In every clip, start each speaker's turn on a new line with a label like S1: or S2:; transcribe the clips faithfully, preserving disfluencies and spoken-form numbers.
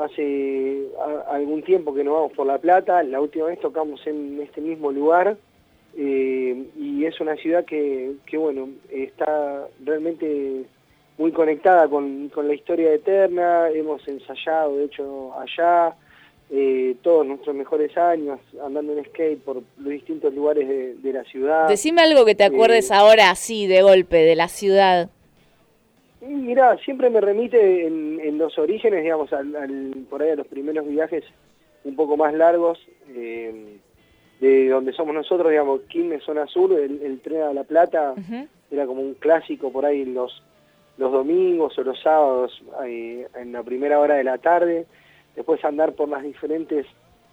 S1: hace a, algún tiempo que no vamos por La Plata. La última vez tocamos en este mismo lugar, eh, y es una ciudad que, que, bueno, está realmente muy conectada con, con la historia eterna. Hemos ensayado, de hecho, allá, eh, todos nuestros mejores años, andando en skate por los distintos lugares de, de la ciudad.
S2: Decime algo que te acuerdes eh, ahora así, de golpe, de la ciudad.
S1: Y mirá, siempre me remite en, en los orígenes, digamos, al, al, por ahí a los primeros viajes un poco más largos, eh, de donde somos nosotros, digamos, Quilmes, zona sur, el, el tren a La Plata, uh-huh. Era como un clásico por ahí los, los domingos o los sábados, eh, en la primera hora de la tarde, después andar por las diferentes,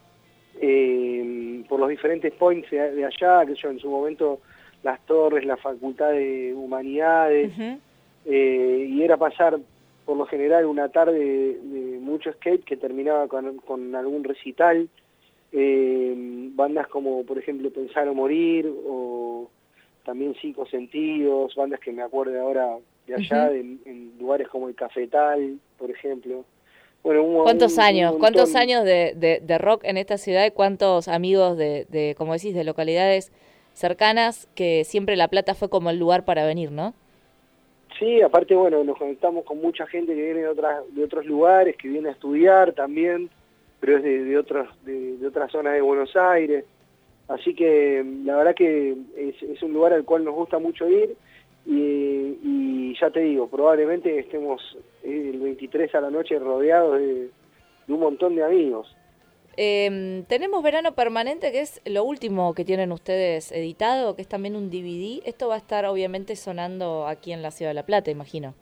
S1: eh, por los diferentes points de, de allá, que yo en su momento, las torres, la Facultad de Humanidades, uh-huh. Eh, y era pasar por lo general una tarde de, de mucho skate que terminaba con, con algún recital, eh, bandas como por ejemplo Pensar o Morir, o también Cinco Sentidos, bandas que me acuerdo ahora de allá, uh-huh. en, en lugares como el Cafetal, por ejemplo. Bueno, un,
S2: ¿Cuántos
S1: un,
S2: años?
S1: un
S2: ¿Cuántos años de, de, de rock en esta ciudad y cuántos amigos de, de, como decís, de localidades cercanas, que siempre La Plata fue como el lugar para venir, ¿no?
S1: Sí, aparte, bueno, nos conectamos con mucha gente que viene de otras de otros lugares, que viene a estudiar también, pero es de, de, otros, de, de otras zonas de Buenos Aires. Así que la verdad que es, es un lugar al cual nos gusta mucho ir, y, y ya te digo, probablemente estemos el veintitrés a la noche rodeados de, de un montón de amigos.
S2: Eh, tenemos Verano Permanente, que es lo último que tienen ustedes editado, que es también un D V D. Esto va a estar obviamente sonando aquí en la Ciudad de La Plata, imagino.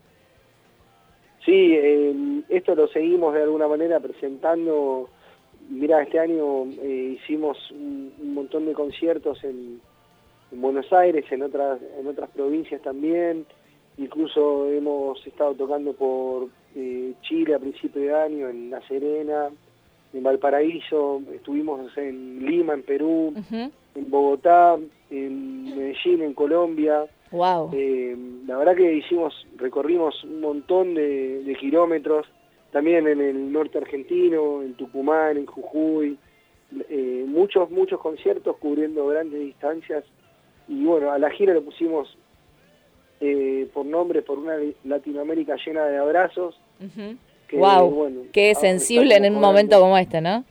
S1: Sí, eh, esto lo seguimos de alguna manera presentando. Mirá, este año eh, hicimos un, un montón de conciertos en, en Buenos Aires, en otras, en otras provincias también. Incluso hemos estado tocando por eh, Chile a principio de año, en La Serena, en Valparaíso, estuvimos en Lima, en Perú, uh-huh. en Bogotá, en Medellín, en Colombia.
S2: Wow.
S1: Eh, la verdad que hicimos, recorrimos un montón de, de kilómetros, también en el norte argentino, en Tucumán, en Jujuy, eh, muchos, muchos conciertos cubriendo grandes distancias. Y bueno, a la gira le pusimos eh, por nombre, por una Latinoamérica llena de abrazos.
S2: Uh-huh. Que, wow, bueno, qué sensible en un momento como este, ¿no?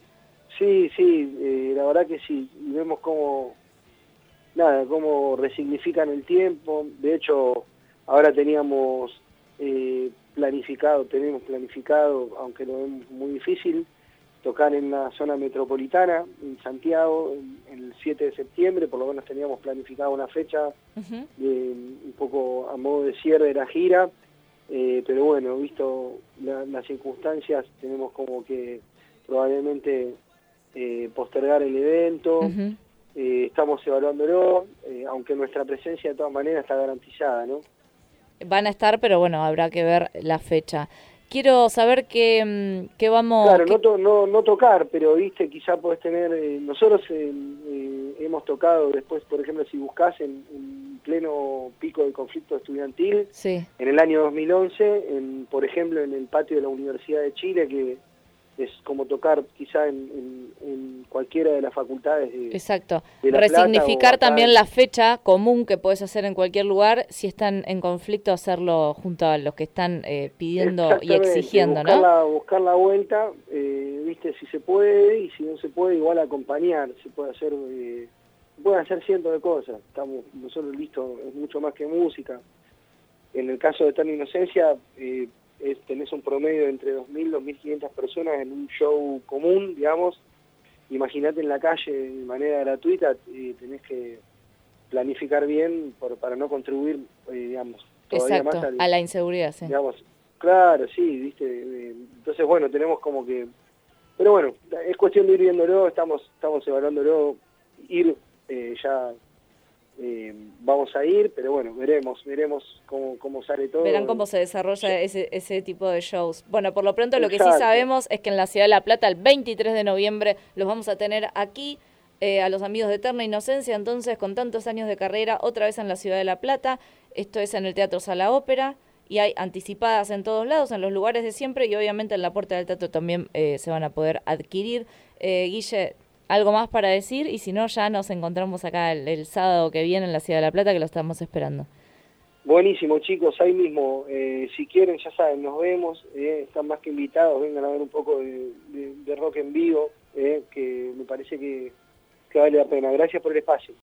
S1: Sí, sí, eh, la verdad que sí, y vemos cómo, nada, cómo resignifican el tiempo. De hecho, ahora teníamos eh, planificado, tenemos planificado, aunque lo vemos muy difícil, tocar en la zona metropolitana, en Santiago, en, en el siete de septiembre, por lo menos teníamos planificado una fecha, uh-huh. de, un poco a modo de cierre de la gira. Eh, pero bueno, visto la, las circunstancias, tenemos como que probablemente eh, postergar el evento. Uh-huh. eh, estamos evaluándolo, eh, aunque nuestra presencia de todas maneras está garantizada, ¿no?
S2: Van a estar, pero bueno, habrá que ver la fecha. Quiero saber qué, qué vamos...
S1: Claro,
S2: qué...
S1: No, to, no, no tocar, pero viste, quizá podés tener... Eh, nosotros eh, eh, hemos tocado después, por ejemplo, si buscás en, en pleno pico del conflicto estudiantil,
S2: sí.
S1: En el año dos mil once, en, por ejemplo, en el patio de la Universidad de Chile, que es como tocar quizá en, en, en cualquiera de las facultades de,
S2: Exacto.
S1: de La
S2: Resignificar
S1: Plata,
S2: también la fecha común que puedes hacer en cualquier lugar, si están en conflicto, hacerlo junto a los que están eh, pidiendo y exigiendo,
S1: buscar
S2: ¿no?
S1: La, buscar la vuelta, eh, viste, si se puede, y si no se puede, igual acompañar, se puede hacer, eh, pueden hacer cientos de cosas. Estamos nosotros listos, es mucho más que música. En el caso de Eterna Inocencia, eh, es, tenés un promedio de entre dos mil y dos mil quinientas personas en un show común, digamos. Imagínate en la calle de manera gratuita, eh, tenés que planificar bien por, para no contribuir, eh, digamos, todavía
S2: Exacto,
S1: más al,
S2: a la inseguridad, sí.
S1: Digamos, claro, sí, viste. Eh, entonces, bueno, tenemos como que... Pero bueno, es cuestión de ir viéndolo, estamos, estamos evaluándolo, ir eh, ya... Eh, vamos a ir, pero bueno, veremos, veremos cómo, cómo sale todo.
S2: Verán cómo se desarrolla sí. ese, ese tipo de shows. Bueno, por lo pronto lo
S1: Exacto.
S2: que sí sabemos es que en la Ciudad de La Plata el veintitrés de noviembre los vamos a tener aquí, eh, a los amigos de Eterna Inocencia, entonces con tantos años de carrera, otra vez en la Ciudad de La Plata. Esto es en el Teatro Sala Ópera. y hay anticipadas en todos lados, en los lugares de siempre, y obviamente en la Puerta del Teatro también eh, se van a poder adquirir. Eh, Guille, ¿algo más para decir? Y si no, ya nos encontramos acá el, el sábado que viene en la Ciudad de La Plata, que lo estamos esperando.
S1: Buenísimo, chicos, ahí mismo, eh, si quieren, ya saben, nos vemos, eh, están más que invitados, vengan a ver un poco de, de, de rock en vivo, eh, que me parece que, que vale la pena. Gracias por el espacio.